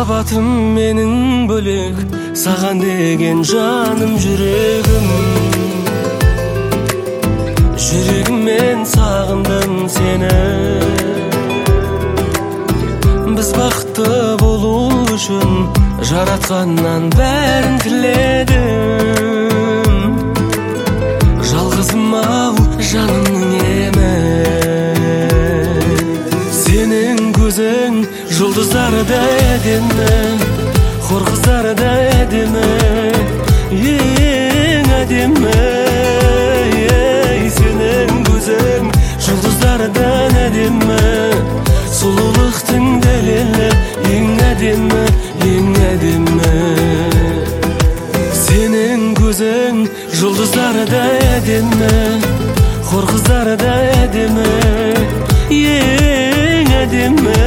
Махаббатым менің бөлек, саған деген жаным жүрегім. Жүрегіммен сағындым сені. Біз бақытты болу үшін жаратқаннан бәрін тіледім. Жалғызым ау жанымның емі. Сенің көзің жұлдыздардай әдемі, хор қыздардай әдемі, ең әдемі. Сенің көзің жұлдыздардан әдемі, сұлулықтың дәлелі, ең әдемі, ең әдемі. Сенің көзің жұлдыздардай әдемі, хор қыздардай әдемі, ең әдемі.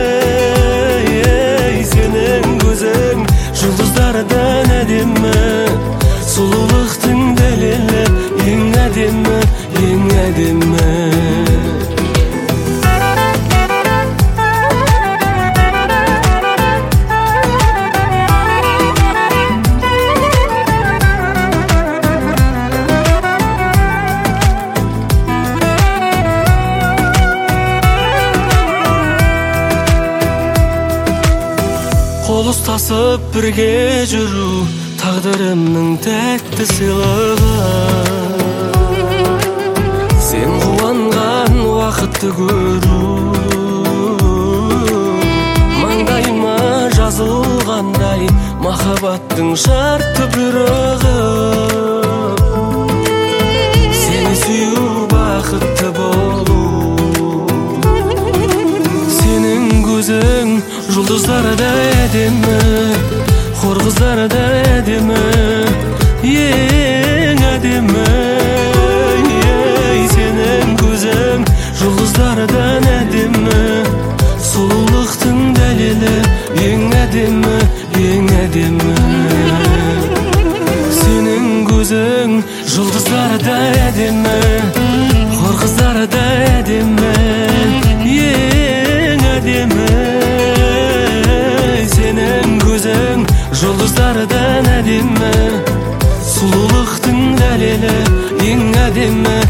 Сенің көзің жұлдыздардан әдемі, сұлулықтың дәлелі, ең әдемі, ең әдемі. Қол ұстасып бірге жүру тағдырымның тәтті сыйлығы. Сен қуанған уақытты көру маңдайыма жазылғандай махаббаттың шартты бұйрығы. Сені сүю бақытты болу. Сенің көзің жұлдыздардай әдемі, хор қыздардай әдемі, ең әдемі. Сенің көзің жұлдыздардан әдемі, сұлулықтың дәлелі, ең әдемі, ең әдемі. Сенің көзің жұлдыздардай әдемі, хор қыздардай әдемі, ең әдемі. Сенің көзің жұлдыздардан әдемі, сұлулықтың дәлелі, ең әдемі,